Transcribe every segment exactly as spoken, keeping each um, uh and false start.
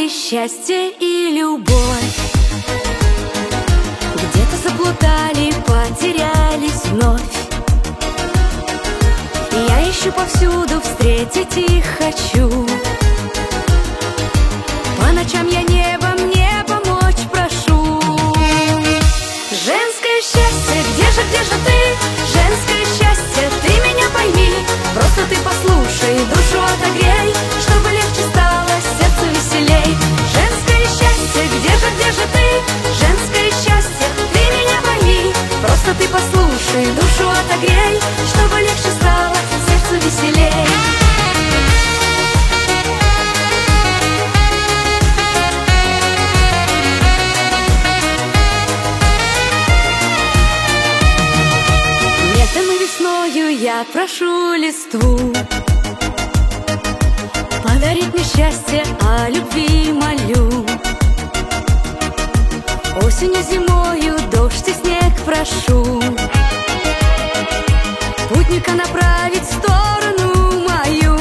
искали счастье и любовь, где-то заплутали, потерялись вновь. Я ищу повсюду, встретить их хочу. По ночам я небо мне помочь прошу. Женское счастье, где же, где же ты? Женское счастье, ты меня пойми. Просто ты послушай, душу отогрей, чтобы легче стало, сердцу веселей. Женское счастье, где же, где же ты? Женское счастье, ты меня пойми. Просто ты послушай, душу отогрей, чтобы легче стало, сердцу веселей. Летом и весною я прошу листву подарить мне счастье, о любви молю. Осенью, зимою, дождь и снег прошу путника направить в сторону мою.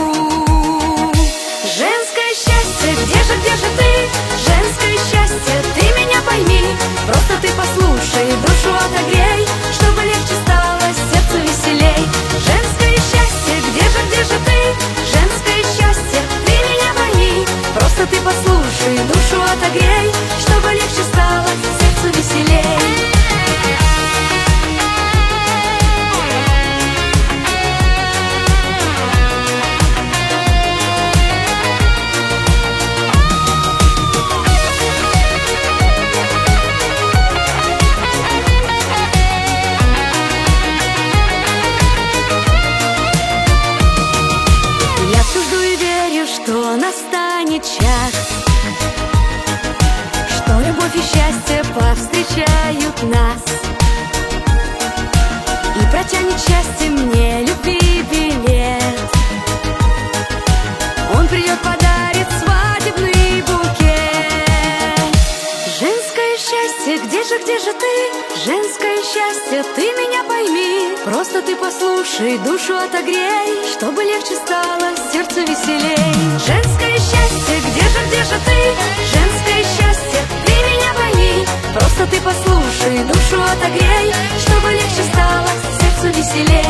Женское счастье, где же, где же ты? Женское счастье, ты меня пойми. Просто ты послушай, душу отогрей, чтобы легче стало, сердцу веселей. Женское счастье, где же, где же ты? Женское счастье, ты меня пойми. Просто ты послушай, душу отогрей, чтобы легче стало, сердцу веселей. Что настанет час, что любовь и счастье повстречают нас, и протянет счастье мне любви билет. Он придет, подарит свадебный букет. Женское счастье, где же, где же ты? Женское счастье, ты меня пойми. Просто ты послушай, душу отогрей, чтобы легче стало, сердцу веселей. Женское счастье, где же, где же ты? Женское счастье, ты меня пойми. Просто ты послушай, душу отогрей, чтобы легче стало, сердцу веселей.